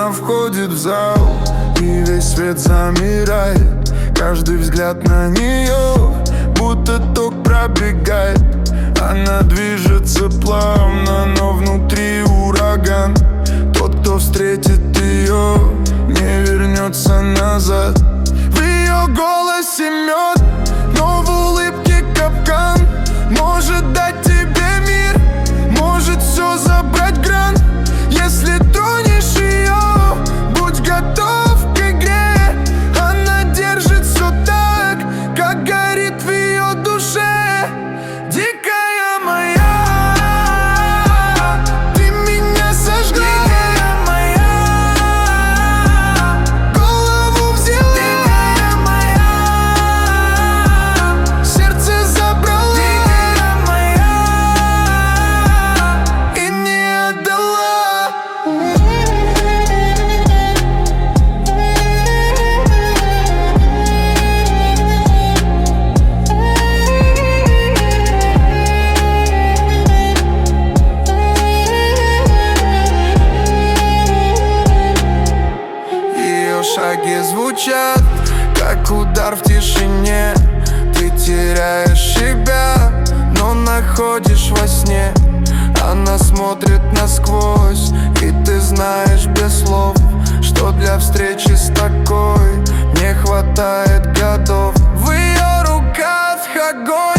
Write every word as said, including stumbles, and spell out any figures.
она входит в зал, и весь свет замирает. Каждый взгляд на нее будто ток пробегает. Она движется плавно, но внутри ураган. Тот, кто встретит ее, не вернется назад. В ее голосе мед, но в улыбке капкан. Может дать тебе мир, может все забрать гран. Если тронешь ее, будь готов к игре. Она держит все так, как горит в ее душе. Дикая моя, ты меня сожгла. Дикая моя, голову взяла. Дикая моя, сердце забрала. Дикая моя, и не отдала. Ее шаги звучат, как удар в тишине. Ты теряешь себя, но находишь во сне. Она смотрит насквозь, и ты знаешь без слов, что для встречи с такой не хватает годов. В ее руках огонь.